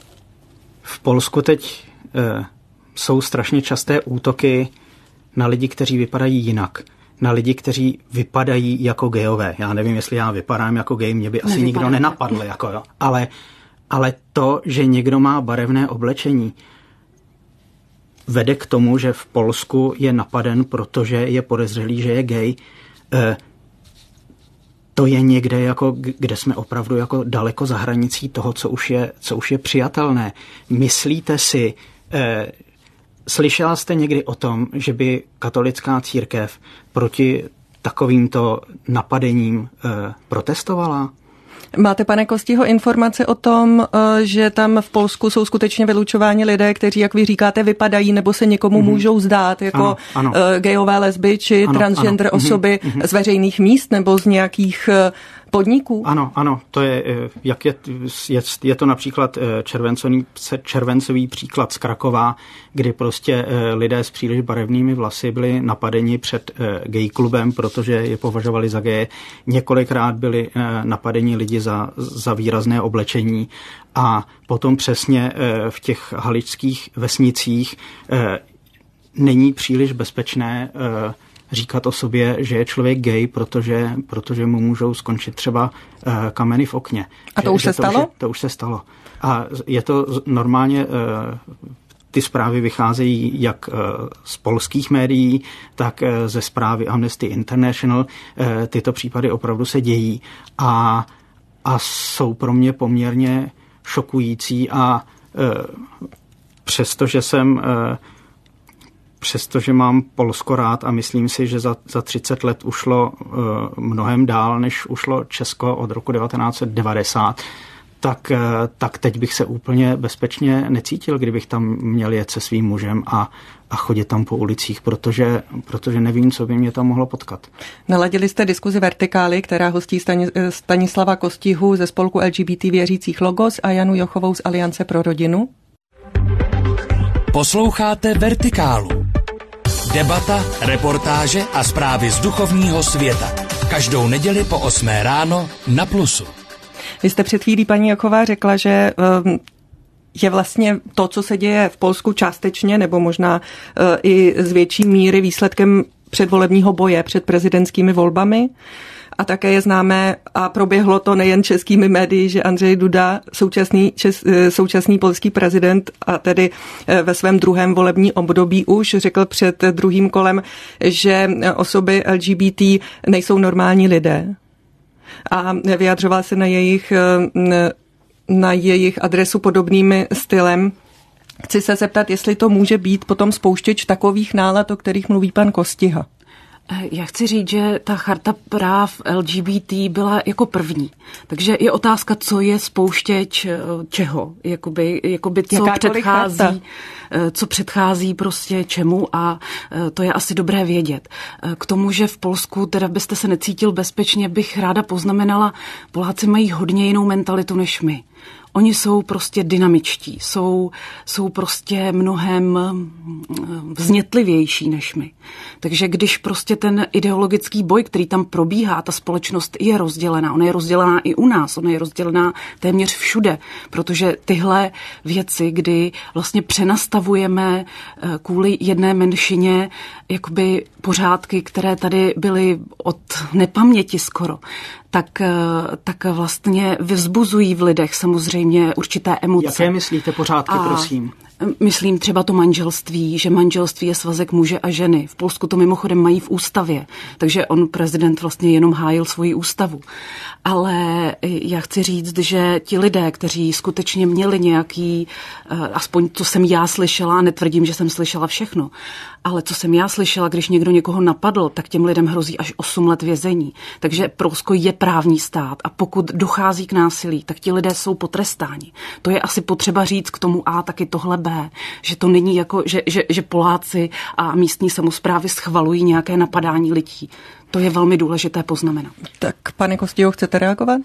v Polsku teď eh, jsou strašně časté útoky na lidi, kteří vypadají jinak. Na lidi, kteří vypadají jako gejové. Já nevím, jestli já vypadám jako gej, mě by asi Nevypadá. nikdo nenapadl. Jako, jo. Ale, ale to, že někdo má barevné oblečení, vede k tomu, že v Polsku je napaden, protože je podezřelý, že je gay. Eh, to je někde, jako, kde jsme opravdu jako daleko za hranicí toho, co už je, co už je přijatelné. Myslíte si, eh, slyšela jste někdy o tom, že by katolická církev proti takovýmto napadením eh, protestovala?
Máte, pane Kostiho, informace o tom, že tam v Polsku jsou skutečně vylučováni lidé, kteří, jak vy říkáte, vypadají nebo se někomu mm-hmm. můžou zdát jako ano, ano. gejové, lesby či ano, transgender ano. osoby mm-hmm. z veřejných míst nebo z nějakých podniků?
Ano, ano, to je, jak je, je, je to například červencový, červencový příklad z Krakova, kdy prostě lidé s příliš barevnými vlasy byli napadeni před gay klubem, protože je považovali za geje. Několikrát byli napadeni lidi za, za výrazné oblečení a potom přesně v těch haličských vesnicích není příliš bezpečné říkat o sobě, že je člověk gay, protože, protože mu můžou skončit třeba uh, kameny v okně.
A to
že,
už se
to
stalo?
Už je, to už se stalo. A je to normálně, uh, ty zprávy vycházejí jak uh, z polských médií, tak uh, ze zprávy Amnesty International. Uh, tyto případy opravdu se dějí a, a jsou pro mě poměrně šokující a uh, přestože jsem uh, Přestože mám Polsko rád a myslím si, že za, za třicet let ušlo uh, mnohem dál, než ušlo Česko od roku devatenáct set devadesát, tak, uh, tak teď bych se úplně bezpečně necítil, kdybych tam měl jet se svým mužem a, a chodit tam po ulicích, protože, protože nevím, co by mě tam mohlo potkat.
Naladili jste diskuzi Vertikály, která hostí Stanislava Kostihu ze spolku L G B T věřících Logos a Janu Jochovou z Aliance pro rodinu.
Posloucháte Vertikálu. Debata, reportáže a zprávy z duchovního světa. Každou neděli po osmé ráno na Plusu.
Vy jste před chvílí, paní Jochová, řekla, že je vlastně to, co se děje v Polsku částečně, nebo možná i z větší míry výsledkem předvolebního boje před prezidentskými volbami. A také je známé, a proběhlo to nejen českými médii, že Andrzej Duda, současný, čes, současný polský prezident, a tedy ve svém druhém volební období už řekl před druhým kolem, že osoby L G B T nejsou normální lidé. A vyjadřoval se na jejich, na jejich adresu podobným stylem. Chci se zeptat, jestli to může být potom spouštěč takových nálad, o kterých mluví pan Kostiha.
Já chci říct, že ta charta práv L G B T byla jako první. Takže je otázka, co je spouštěč čeho. Jakoby, jakoby co předchází, co předchází prostě čemu, a to je asi dobré vědět. K tomu, že v Polsku teda byste se necítil bezpečně, bych ráda poznamenala, Poláci mají hodně jinou mentalitu než my. Oni jsou prostě dynamičtí, jsou, jsou prostě mnohem vznětlivější než my. Takže když prostě ten ideologický boj, který tam probíhá, ta společnost je rozdělená, ona je rozdělená i u nás, ona je rozdělená téměř všude, protože tyhle věci, kdy vlastně přenastavujeme kvůli jedné menšině jakoby pořádky, které tady byly od nepaměti skoro, tak, tak vlastně vyvzbuzují v lidech samozřejmě určité emoce.
Jaké myslíte pořádky,
a
prosím?
Myslím třeba to manželství, že manželství je svazek muže a ženy. V Polsku to mimochodem mají v ústavě, takže on prezident vlastně jenom hájil svoji ústavu. Ale já chci říct, že ti lidé, kteří skutečně měli nějaký, aspoň co jsem já slyšela, netvrdím, že jsem slyšela všechno, ale co jsem já slyšela, když někdo někoho napadl, tak těm lidem hrozí až osm let vězení. Takže Polsko je právní stát a pokud dochází k násilí, tak ti lidé jsou potrestáni. To je asi potřeba říct k tomu A, taky tohle B, že to není jako, že, že, že Poláci a místní samosprávy schvalují nějaké napadání lidí. To je velmi důležité poznamenat.
Tak, pane Kostiho, chcete reagovat?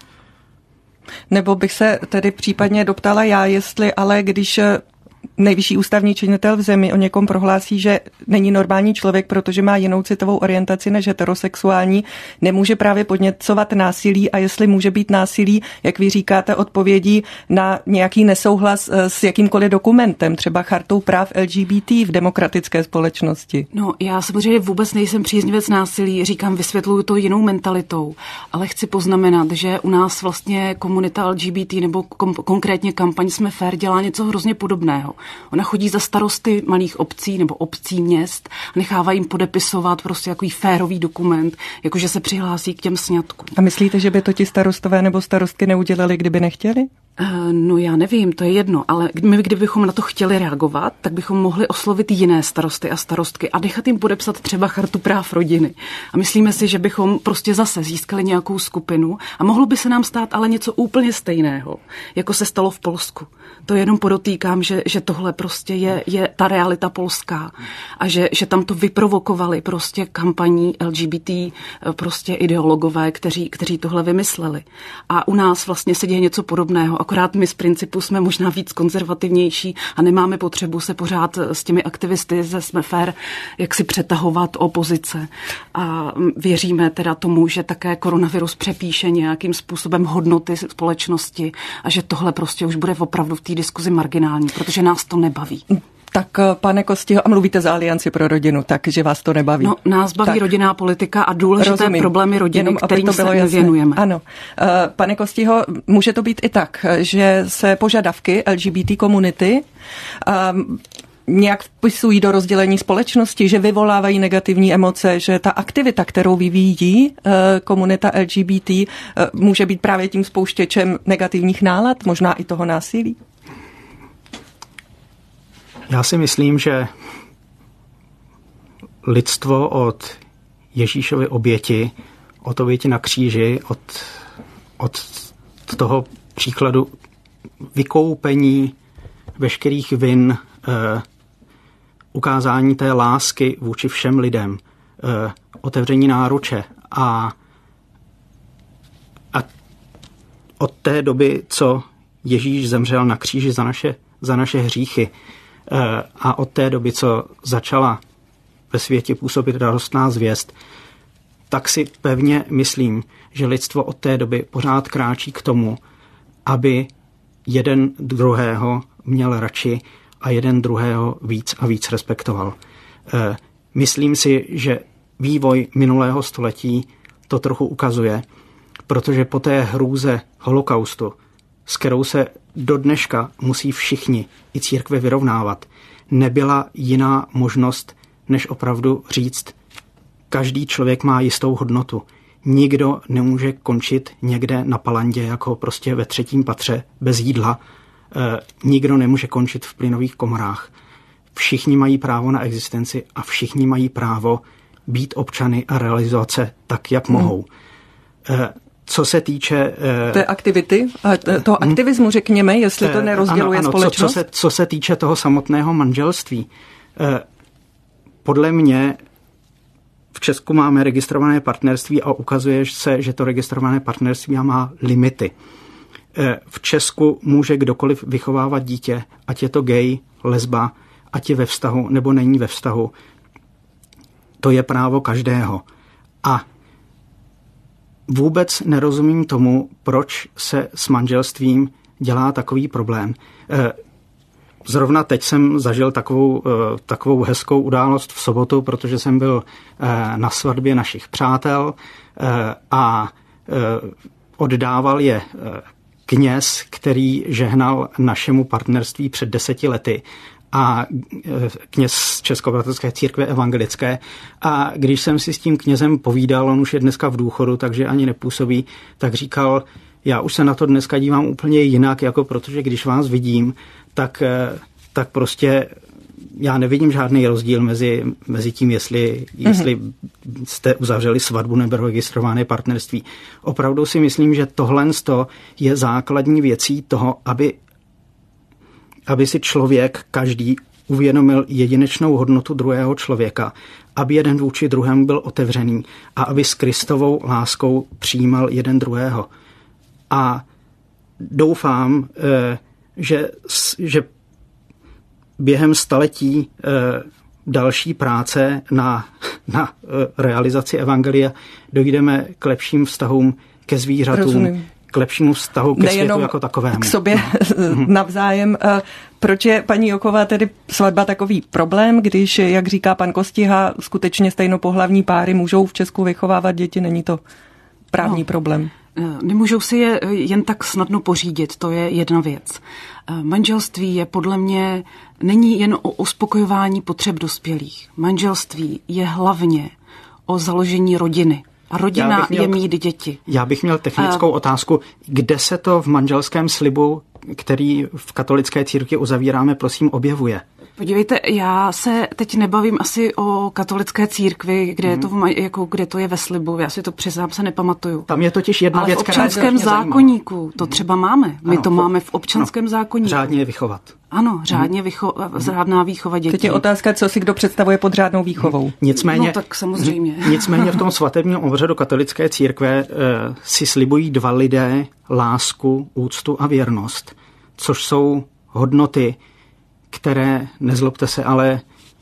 Nebo bych se tedy případně doptala já, jestli ale když nejvyšší ústavní činitel v zemi o někom prohlásí, že není normální člověk, protože má jinou citovou orientaci než heterosexuální, nemůže právě podněcovat násilí, a jestli může být násilí, jak vy říkáte, odpovědí na nějaký nesouhlas s jakýmkoliv dokumentem, třeba chartou práv L G B T v demokratické společnosti.
No, já samozřejmě vůbec nejsem příznivec násilí, říkám, vysvětluju to jinou mentalitou, ale chci poznamenat, že u nás vlastně komunita L G B T nebo kom- konkrétně kampaň Jsme fér dělá něco hrozně podobného. Ona chodí za starosty malých obcí nebo obcí měst a nechává jim podepisovat prostě takový férový dokument, jakože se přihlásí k těm sňatkům.
A myslíte, že by to ti starostové nebo starostky neudělali, kdyby nechtěli?
No já nevím, to je jedno, ale my kdybychom na to chtěli reagovat, tak bychom mohli oslovit jiné starosty a starostky a nechat jim podepsat třeba chartu práv rodiny. A myslíme si, že bychom prostě zase získali nějakou skupinu a mohlo by se nám stát ale něco úplně stejného, jako se stalo v Polsku. To jenom podotýkám, že, že tohle prostě je, je ta realita polská a že, že tam to vyprovokovali prostě kampaní L G B T prostě ideologové, kteří, kteří tohle vymysleli. A u nás vlastně se děje něco podobného, akorát my z principu jsme možná víc konzervativnější a nemáme potřebu se pořád s těmi aktivisty ze Jsme fér jak si přetahovat opozice. A věříme teda tomu, že také koronavirus přepíše nějakým způsobem hodnoty společnosti a že tohle prostě už bude opravdu v té diskuzi marginální, protože nás to nebaví.
Tak, pane Kostiho, a mluvíte za Alianci pro rodinu, takže vás to nebaví.
No, nás baví tak rodinná politika a důležité
rozumím. Problémy rodiny,
Jenom, kterým se nevěnujeme.
Ano. Pane Kostiho, může to být i tak, že se požadavky L G B T komunity um, nějak vpisují do rozdělení společnosti, že vyvolávají negativní emoce, že ta aktivita, kterou vyvíjí uh, komunita L G B T, uh, může být právě tím spouštěčem negativních nálad, možná i toho násilí?
Já si myslím, že lidstvo od Ježíšovy oběti, od oběti na kříži, od, od toho příkladu vykoupení veškerých vin, eh, ukázání té lásky vůči všem lidem, eh, otevření náruče a, a od té doby, co Ježíš zemřel na kříži za naše, za naše hříchy, a od té doby, co začala ve světě působit radostná zvěst, tak si pevně myslím, že lidstvo od té doby pořád kráčí k tomu, aby jeden druhého měl radši a jeden druhého víc a víc respektoval. Myslím si, že vývoj minulého století to trochu ukazuje, protože po té hrůze holokaustu, s kterou se do dneška musí všichni i církve vyrovnávat, nebyla jiná možnost, než opravdu říct, každý člověk má jistou hodnotu. Nikdo nemůže končit někde na palandě, jako prostě ve třetím patře, bez jídla. E, nikdo nemůže končit v plynových komorách. Všichni mají právo na existenci a všichni mají právo být občany a realizovat se tak, jak mohou. E, co se týče... E,
té aktivity, toho aktivismu, řekněme, jestli to nerozděluje
ano, ano,
společnost?
Co, co, se, co se týče toho samotného manželství, e, podle mě v Česku máme registrované partnerství a ukazuje se, že to registrované partnerství má limity. V Česku může kdokoliv vychovávat dítě, ať je to gay, lesba, ať je ve vztahu nebo není ve vztahu. To je právo každého. A vůbec nerozumím tomu, proč se s manželstvím dělá takový problém. Zrovna teď jsem zažil takovou, takovou hezkou událost v sobotu, protože jsem byl na svatbě našich přátel a oddával je kněz, který žehnal našemu partnerství před deseti lety a kněz z Českobratrské církve evangelické. A když jsem si s tím knězem povídal, on už je dneska v důchodu, takže ani nepůsobí, tak říkal, já už se na to dneska dívám úplně jinak, jako protože když vás vidím, tak, tak prostě já nevidím žádný rozdíl mezi, mezi tím, jestli, mm-hmm. jestli jste uzavřeli svatbu nebo registrované partnerství. Opravdu si myslím, že tohle je základní věcí toho, aby, aby si člověk každý uvědomil jedinečnou hodnotu druhého člověka, aby jeden vůči druhému byl otevřený a aby s Kristovou láskou přijímal jeden druhého. A doufám, že, že během staletí další práce na, na realizaci evangelia dojdeme k lepším vztahům ke zvířatům, Rozumím. K lepšímu vztahu ke
Nejenom
světu jako takovému.
K sobě no. navzájem. Proč je, paní Joková, tedy svatba takový problém, když, jak říká pan Kostiha, skutečně stejnopohlavní páry můžou v Česku vychovávat děti? Není to právní no. problém?
Nemůžou si je jen tak snadno pořídit, to je jedna věc. Manželství je podle mě, není jen o uspokojování potřeb dospělých. Manželství je hlavně o založení rodiny. A rodina měl, je mít děti.
Já bych měl technickou a... otázku. Kde se to v manželském slibu, který v katolické církvi uzavíráme, prosím, objevuje?
Podívejte, já se teď nebavím asi o katolické církvi, kde, hmm. je, to v, jako, kde to je ve slibu. Já si to přiznám, se nepamatuju.
Tam je totiž jedna
Ale
věc,
v občanském zákoníku to třeba máme. My ano, to máme v občanském no, zákoníku.
Řádně je vychovat.
Ano, řádně vycho, řádná výchova dětí.
Teď je otázka, co si kdo představuje pod řádnou výchovou.
Nicméně,
no tak samozřejmě.
Nicméně v tom svatebním obřadu katolické církve e, si slibují dva lidé lásku, úctu a věrnost, což jsou hodnoty, které, nezlobte se, ale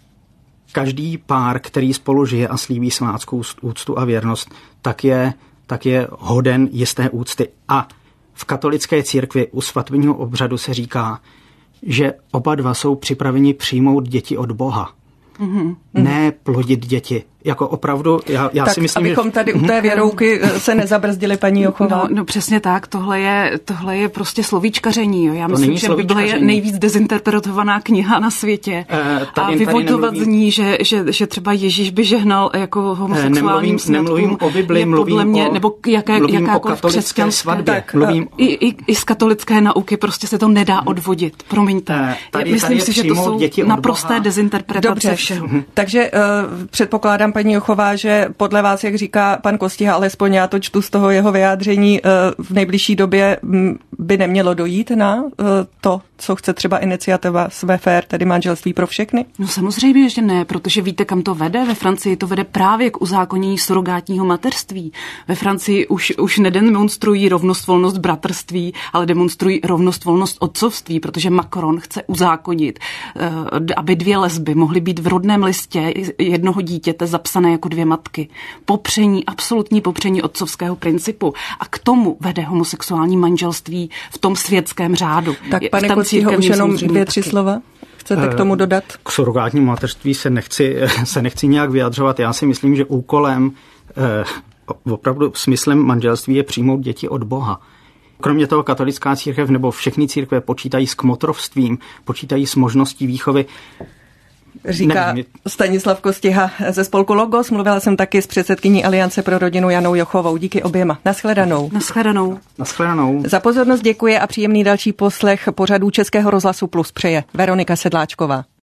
každý pár, který spolu žije a slíbí svátskou úctu a věrnost, tak je, tak je hoden jisté úcty. A v katolické církvi u svatebního obřadu se říká, že oba dva jsou připraveni přijmout děti od Boha. Mm-hmm. Ne plodit děti. Jako opravdu, já, já
tak
si myslím,
abychom
že...
tady u té věrouky se nezabrzdili, paní Jochová.
No, no přesně tak, tohle je, tohle je prostě slovíčkaření. Jo. Já
to
myslím, že Bible je nejvíc dezinterpretovaná kniha na světě.
Eh,
a vyvodovat z ní, že, že, že třeba Ježíš by žehnal jako homosexuálním sňatkům.
Nemluvím o Bibli, mluvím
mě,
o,
nebo jaké,
mluvím
jakákoliv
o katolické svatbě.
Tak, mluvím i, i, I z katolické nauky prostě se to nedá odvodit. Promiňte. Eh, tady,
tady
myslím si, že to jsou naprosté dezinterpretace
Dobře.
všeho.
Takže uh, předpokládám, paní Jochová, že podle vás, jak říká pan Kostiha, alespoň já to čtu z toho jeho vyjádření, v nejbližší době by nemělo dojít na to, co chce třeba iniciativa Své fér, tedy manželství pro všechny?
No samozřejmě, že ne, protože víte, kam to vede. Ve Francii to vede právě k uzákonění surogátního mateřství. Ve Francii už, už nedemonstrují rovnost, volnost bratrství, ale demonstrují rovnost, volnost otcovství, protože Macron chce uzákonit, aby dvě lesby mohly být v rodném listě jednoho dítěte zapsané jako dvě matky. Popření, absolutní popření otcovského principu. A k tomu vede homosexuální manželství v tom světském řádu.
Tak pane Kocího, už jenom dvě, tři slova. Chcete k tomu dodat?
K surogátnímu mateřství se nechci, se nechci nějak vyjadřovat. Já si myslím, že úkolem, eh, opravdu smyslem manželství je přijmout děti od Boha. Kromě toho katolická církev nebo všechny církve počítají s kmotrovstvím, počítají s možností výchovy.
Říká ne, Stanislav Kostiha ze spolku Logos. Mluvila jsem taky s předsedkyní Aliance pro rodinu Janou Jochovou. Díky oběma. Naschledanou.
Naschledanou.
Naschledanou.
Za pozornost děkuje a příjemný další poslech pořadů Českého rozhlasu Plus přeje Veronika Sedláčková.